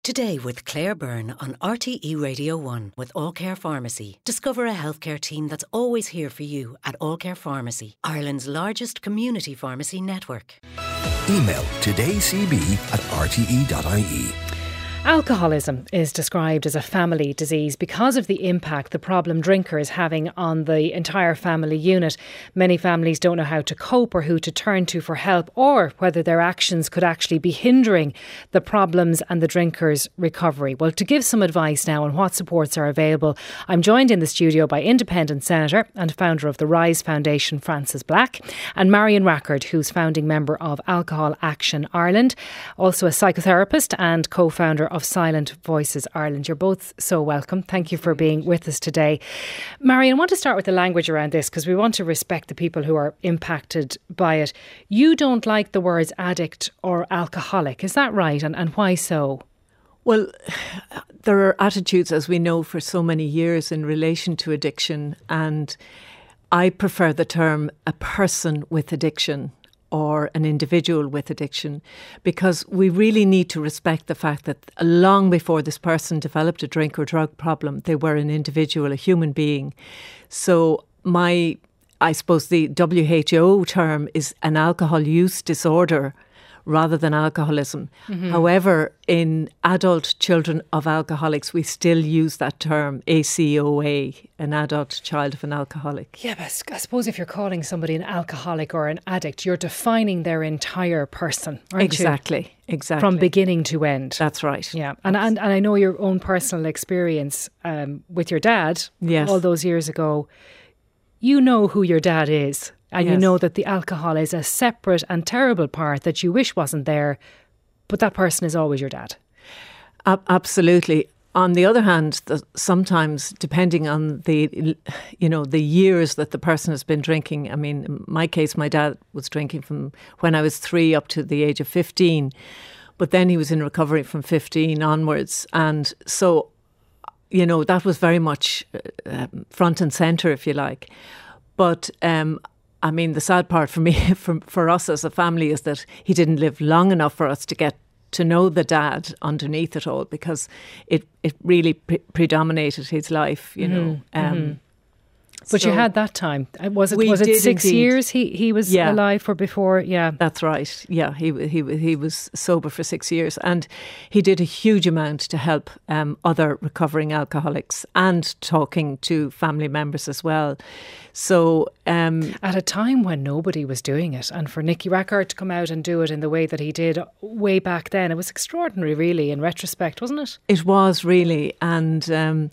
Today with Claire Byrne on RTE Radio 1 with All Care Pharmacy. Discover a healthcare team that's always here for you at All Care Pharmacy, Ireland's largest community pharmacy network. Email todayscb@rte.ie. Alcoholism is described as a family disease because of the impact the problem drinker is having on the entire family unit. Many families don't know how to cope or who to turn to for help, or whether their actions could actually be hindering the problems and the drinker's recovery. Well, to give some advice now on what supports are available, I'm joined in the studio by Independent Senator and founder of the Rise Foundation, Frances Black, and Marion Rackard, who's founding member of Alcohol Action Ireland, also a psychotherapist and co-founder of Silent Voices Ireland. You're both so welcome. Thank you for being with us today. Marion, I want to start with the language around this because we want to respect the people who are impacted by it. You don't like the words addict or alcoholic. Is that right? And why so? Well, there are attitudes, as we know, for so many years in relation to addiction, and I prefer the term a person with addiction or an individual with addiction, because we really need to respect the fact that long before this person developed a drink or drug problem, they were an individual, a human being. So I suppose the WHO term is an alcohol use disorder rather than alcoholism. Mm-hmm. However, in adult children of alcoholics, we still use that term ACOA, an adult child of an alcoholic. Yeah, but I suppose if you're calling somebody an alcoholic or an addict, you're defining their entire person, aren't Exactly. From beginning to end. That's right. Yeah, and I know your own personal experience with your dad all those years ago. You know who your dad is. And you know that the alcohol is a separate and terrible part that you wish wasn't there, but that person is always your dad. Absolutely. On the other hand, sometimes depending on the years that the person has been drinking. I mean, in my case, my dad was drinking from when I was 3 up to the age of 15, but then he was in recovery from 15 onwards. And so, that was very much front and centre, if you like. But the sad part for me, for us as a family, is that he didn't live long enough for us to get to know the dad underneath it all, because it really predominated his life, But you had that time. Was it 6 years he was alive for before? Yeah. That's right. Yeah, he was sober for 6 years, and he did a huge amount to help other recovering alcoholics and talking to family members as well. So at a time when nobody was doing it, and for Nicky Rackard to come out and do it in the way that he did way back then, it was extraordinary, really, in retrospect, wasn't it? It was really, and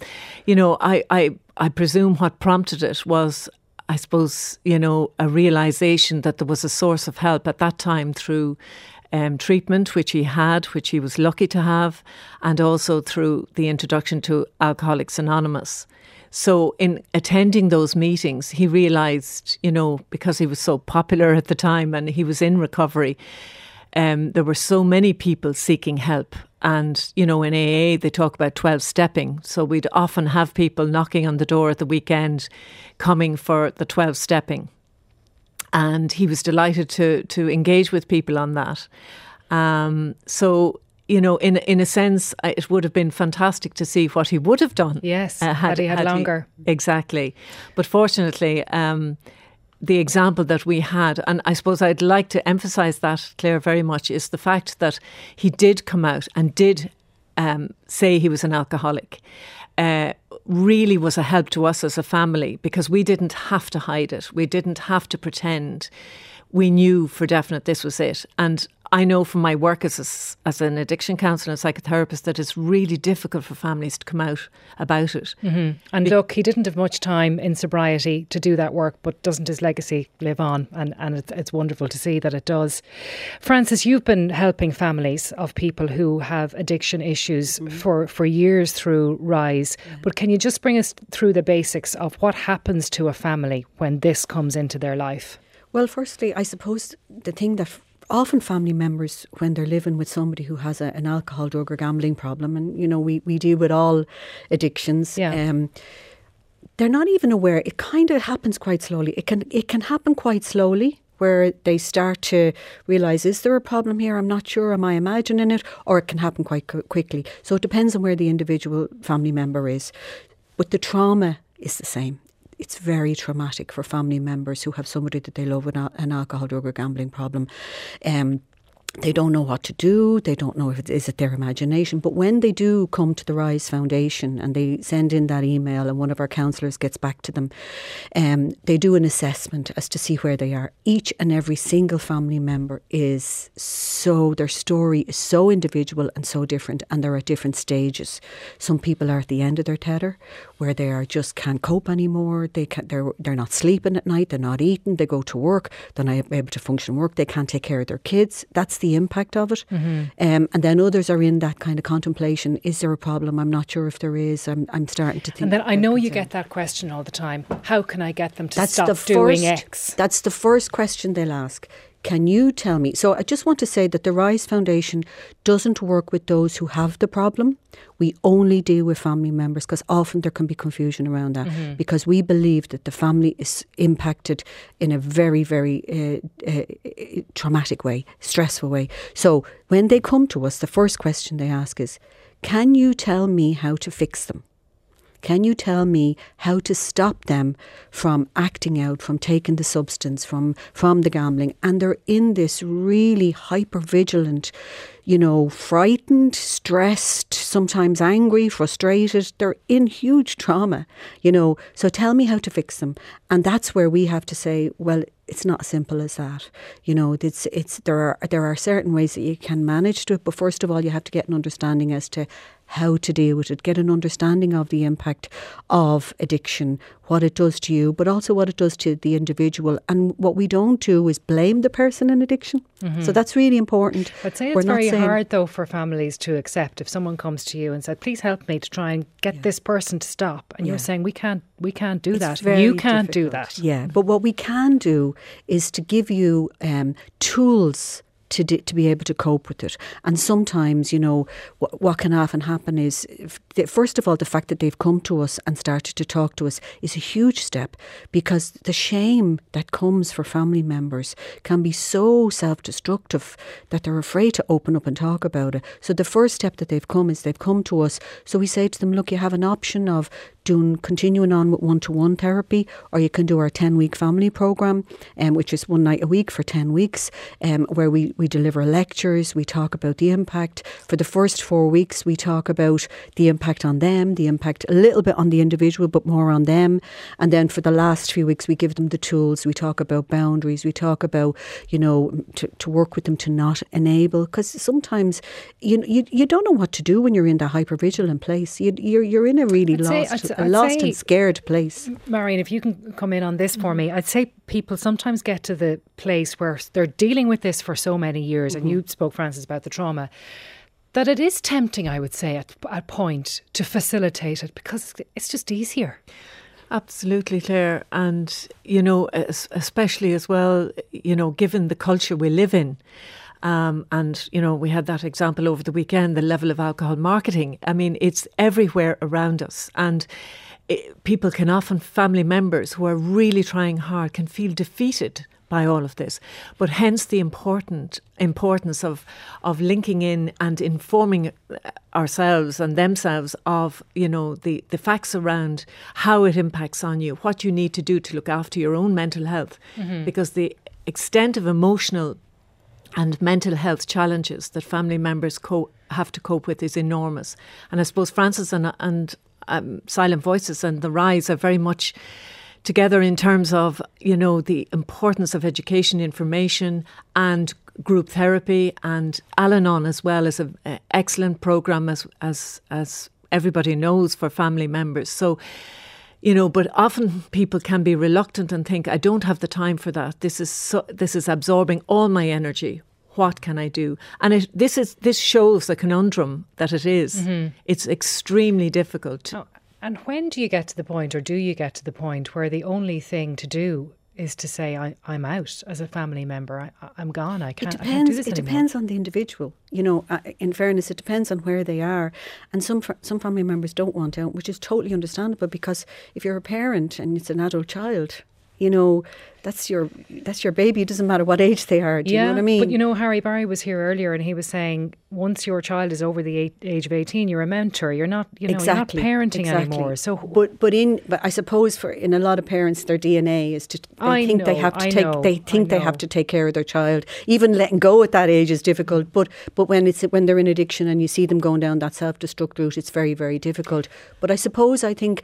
I presume what prompted it was, I suppose, a realisation that there was a source of help at that time through treatment, which he was lucky to have, and also through the introduction to Alcoholics Anonymous. So in attending those meetings, he realised, because he was so popular at the time and he was in recovery, there were so many people seeking help. And, in AA, they talk about 12-stepping. So we'd often have people knocking on the door at the weekend coming for the 12-stepping. And he was delighted to engage with people on that. In a sense, it would have been fantastic to see what he would have done. Yes, had he had longer. Exactly. But fortunately, the example that we had, and I suppose I'd like to emphasise that, Claire, very much, is the fact that he did come out and did say he was an alcoholic, really was a help to us as a family, because we didn't have to hide it. We didn't have to pretend. We knew for definite this was it. And I know from my work as an addiction counsellor and psychotherapist that it's really difficult for families to come out about it. Mm-hmm. And look, he didn't have much time in sobriety to do that work, but doesn't his legacy live on? And it's wonderful to see that it does. Frances, you've been helping families of people who have addiction issues for years through Rise. But can you just bring us through the basics of what happens to a family when this comes into their life? Well, firstly, I suppose the thing that often family members, when they're living with somebody who has an alcohol, drug or gambling problem, and we deal with all addictions, they're not even aware. It kind of happens quite slowly. It can happen quite slowly, where they start to realise, is there a problem here? I'm not sure. Am I imagining it? Or it can happen quite quickly. So it depends on where the individual family member is. But the trauma is the same. It's very traumatic for family members who have somebody that they love with an alcohol, drug or gambling problem. They don't know what to do. They don't know if it is their imagination. But when they do come to the Rise Foundation and they send in that email and one of our counsellors gets back to them, they do an assessment as to see where they are. Each and every single family member is their story is so individual and so different, and they're at different stages. Some people are at the end of their tether, where they are just can't cope anymore. They're not sleeping at night. They're not eating. They go to work. They're not able to function work. They can't take care of their kids. That's the impact of it. And then others are in that kind of contemplation. Is there a problem? I'm not sure if there is. I'm starting to think. And then I know you get that question all the time. How can I get them to stop doing X? That's the first question they'll ask. Can you tell me? So I just want to say that the Rise Foundation doesn't work with those who have the problem. We only deal with family members, because often there can be confusion around that, because we believe that the family is impacted in a very, very traumatic way, stressful way. So when they come to us, the first question they ask is, can you tell me how to fix them? Can you tell me how to stop them from acting out, from taking the substance, from the gambling? And they're in this really hyper-vigilant, frightened, stressed, sometimes angry, frustrated. They're in huge trauma, So tell me how to fix them. And that's where we have to say, well, it's not as simple as that. There are certain ways that you can manage to it, but first of all, you have to get an understanding as to how to deal with it, get an understanding of the impact of addiction, what it does to you, but also what it does to the individual. And what we don't do is blame the person in addiction. So that's really important. I'd say it's very hard, though, for families to accept if someone comes to you and said, please help me to try and get this person to stop. And you're saying, we can't do that. You can't do that. Yeah, but what we can do is to give you tools to be able to cope with it. And sometimes, what can often happen is, first of all, the fact that they've come to us and started to talk to us is a huge step, because the shame that comes for family members can be so self-destructive that they're afraid to open up and talk about it. So the first step that they've come to us. So we say to them, look, you have an option of continuing on with one-to-one therapy, or you can do our 10-week family programme, which is one night a week for 10 weeks, where we deliver lectures, we talk about the impact. For the first 4 weeks, we talk about the impact on them, the impact a little bit on the individual, but more on them. And then for the last few weeks, we give them the tools. We talk about boundaries. We talk about, to work with them to not enable, because sometimes you don't know what to do when you're in that hypervigilant place. You're in a really lost and scared place. Marion, if you can come in on this for me, I'd say people sometimes get to the place where they're dealing with this for so many years, and you spoke, Frances, about the trauma, that it is tempting, I would say, at a point to facilitate it, because it's just easier. Absolutely, Claire. And, especially as well, given the culture we live in, and, we had that example over the weekend, the level of alcohol marketing. I mean, it's everywhere around us. And people can often, family members who are really trying hard, can feel defeated by all of this. But hence the importance of linking in and informing ourselves and themselves of, the facts around how it impacts on you, what you need to do to look after your own mental health. Because the extent of emotional and mental health challenges that family members have to cope with is enormous. And I suppose Frances and Silent Voices and the Rise are very much together in terms of, the importance of education, information and group therapy, and Al-Anon as well is an excellent programme as everybody knows for family members. So, but often people can be reluctant and think, I don't have the time for that. This is absorbing all my energy. What can I do? And this shows the conundrum that it is. It's extremely difficult. Oh, and when do you get to the point, or do you get to the point where the only thing to do is to say, I'm out as a family member. I'm gone. I can't do this anymore. It depends on the individual. In fairness, it depends on where they are. And some family members don't want out, which is totally understandable, because if you're a parent and it's an adult child, that's your baby. It doesn't matter what age they are. Do you know what I mean? But Harry Barry was here earlier, and he was saying once your child is over the age of 18, you're a mentor. You're not, you're not parenting anymore. So, but I suppose in a lot of parents, their DNA is they think they have to take care of their child. Even letting go at that age is difficult. But when they're in addiction and you see them going down that self-destruct route, it's very, very difficult. But I suppose I think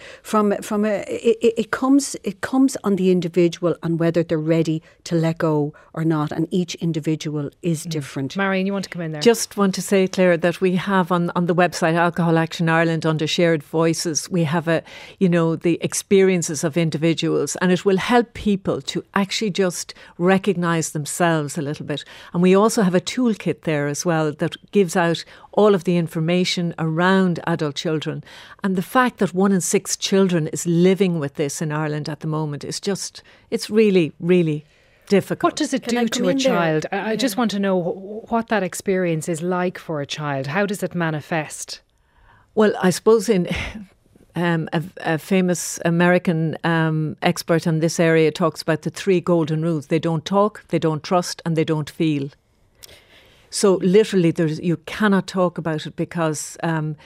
it comes on the individual and whether they're ready to let go or not, and each individual is different. Marion, you want to come in there? Just want to say, Claire, that we have on the website Alcohol Action Ireland under Shared Voices, we have the experiences of individuals, and it will help people to actually just recognise themselves a little bit. And we also have a toolkit there as well that gives out all of the information around adult children. And the fact that 1 in 6 children is living with this in Ireland at the moment is just, it's really, really difficult. What does it do to a child? I just want to know what that experience is like for a child. How does it manifest? Well, I suppose in a famous American expert in this area talks about the 3 golden rules. They don't talk, they don't trust, and they don't feel. So literally, you cannot talk about it because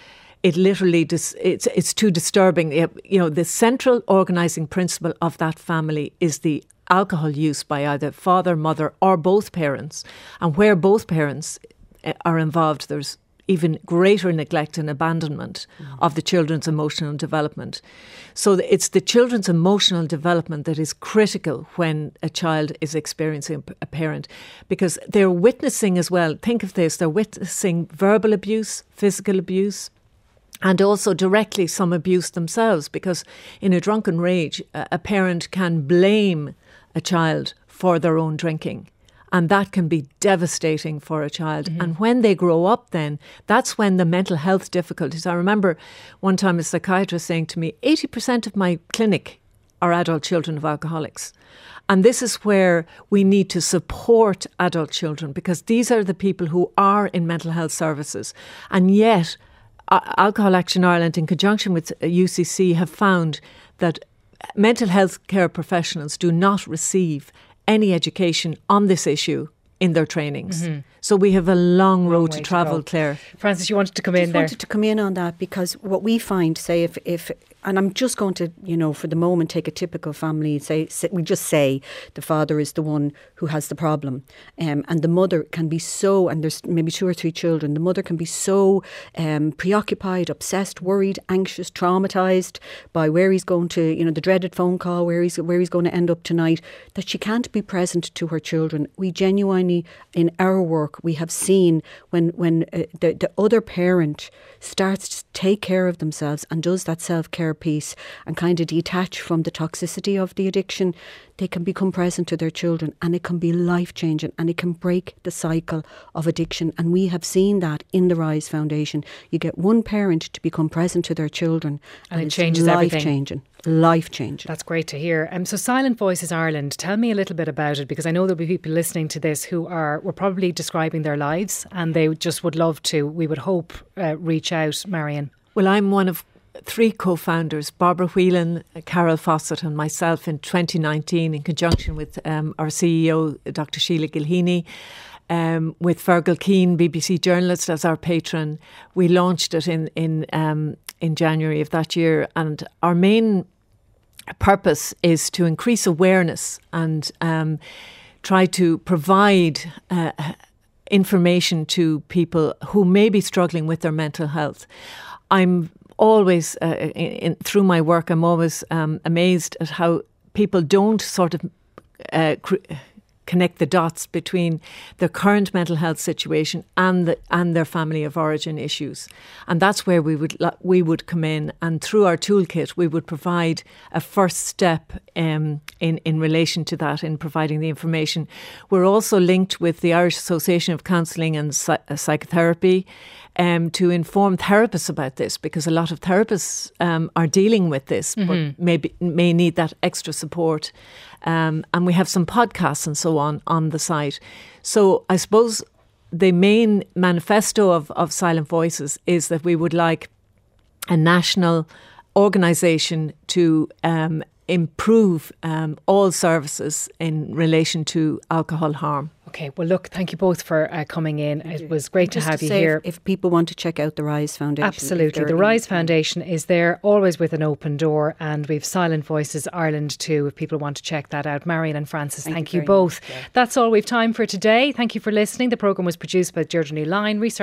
it literally it's too disturbing. The central organising principle of that family is the alcohol use by either father, mother, or both parents. And where both parents are involved, there's even greater neglect and abandonment of the children's emotional development. So it's the children's emotional development that is critical when a child is experiencing a parent, because they're witnessing as well, think of this, they're witnessing verbal abuse, physical abuse, and also directly some abuse themselves, because in a drunken rage, a parent can blame a child for their own drinking. And that can be devastating for a child. Mm-hmm. And when they grow up then, that's when the mental health difficulties. I remember one time a psychiatrist saying to me, 80% of my clinic are adult children of alcoholics. And this is where we need to support adult children, because these are the people who are in mental health services. And yet, Alcohol Action Ireland, in conjunction with UCC, have found that mental health care professionals do not receive any education on this issue in their trainings. Mm-hmm. So we have a long road to travel, Claire. Frances, you wanted to come in there. I wanted to come in on that because what we find, say, if and I'm just going to, for the moment, take a typical family. We just say the father is the one who has the problem, and the mother can be so, and there's maybe 2 or 3 children. The mother can be so preoccupied, obsessed, worried, anxious, traumatised by where he's going to, the dreaded phone call, where he's going to end up tonight, that she can't be present to her children. We genuinely, in our work, we have seen when the other parent starts to take care of themselves and does that self-care piece and kind of detach from the toxicity of the addiction, they can become present to their children, and it can be life-changing, and it can break the cycle of addiction. And we have seen that in the Rise Foundation. You get one parent to become present to their children, and it changes everything. Life-changing. That's great to hear. So Silent Voices Ireland, tell me a little bit about it, because I know there'll be people listening to this who were probably describing their lives, and they just would love to, we would hope, reach out. Marion? Well, I'm one of 3 co-founders, Barbara Whelan, Carol Fawcett and myself, in 2019, in conjunction with our CEO, Dr. Sheila Gilheany, with Fergal Keane, BBC journalist, as our patron. We launched it in January of that year, and our main purpose is to increase awareness and try to provide information to people who may be struggling with their mental health. I'm always, through my work, I'm always amazed at how people don't sort of connect the dots between their current mental health situation and their family of origin issues. And that's where we would come in, and through our toolkit we would provide a first step in relation to that, in providing the information. We're also linked with the Irish Association of Counselling and Psychotherapy to inform therapists about this, because a lot of therapists are dealing with this, but may need that extra support. And we have some podcasts and so on the site. So I suppose the main manifesto of Silent Voices is that we would like a national organisation to improve all services in relation to alcohol harm. Okay, well look, thank you both for coming in. It was great to have you here. If people want to check out the Rise Foundation. Absolutely. The Rise Foundation is there, always with an open door, and we've Silent Voices Ireland too, if people want to check that out. Marion and Francis, thank you both. That's all we've time for today. Thank you for listening. The programme was produced by Deirdre New Line, research